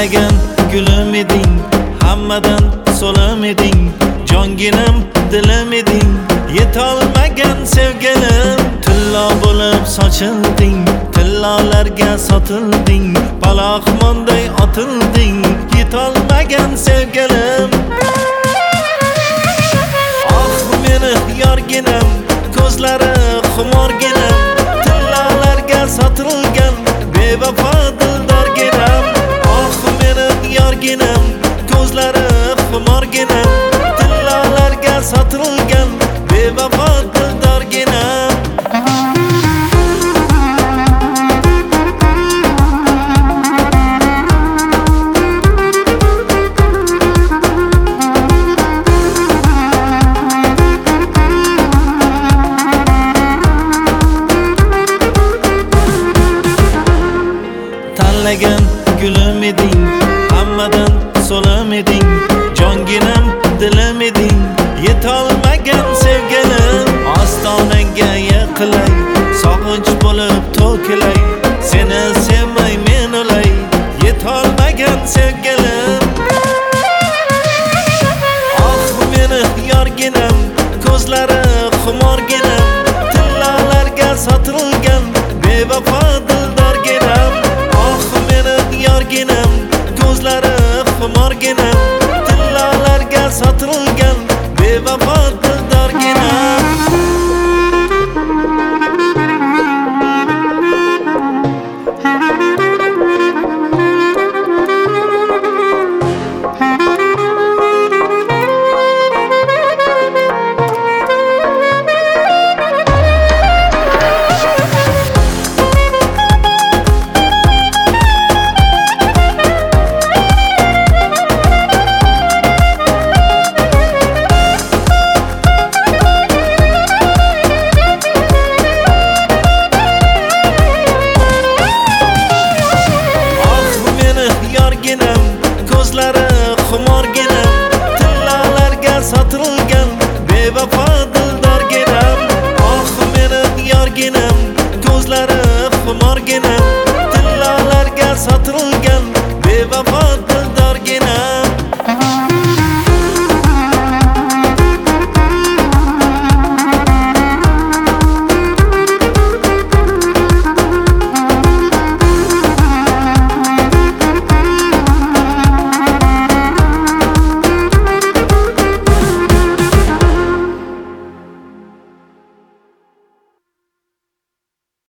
Tanlagan gulim eding, hammadan so'lim eding, jonginam dilim eding, yetolmagan sevgilim. Tillo bo'lib sochilding, tillolarga sotilding, palaxmonday otilding, yetolmagan sevgilim. Oh meni yorginam, ko'zlari xumorginam, tillolarga sotilgan bevafo dildorginam. Oh meni yorginam, ko'zlari xumorginam, tillolarga sotilgan bevafo dildorginam. Tanlagan gulim eding, hammadan so'lim eding, jonginam dilim eding, yetolmagan sevgilim. Ostonangga yiqilay, sog'inch bo'lib to'kilay, seni sevmay men o'lay, yetolmagan sevgilim. Oh meni yorginam, ko'zlari xumorginam, tillolarga sotilgan bevafo dildorginam. Yorginam, ko'zlari xumorginam, tillolarga sotilgan bevafo dildorginam. Ko'zlari xumorginam, tillolarga sotilgan bevafo dildorginam. Oh meni yorginam, ko'zlari xumorginam,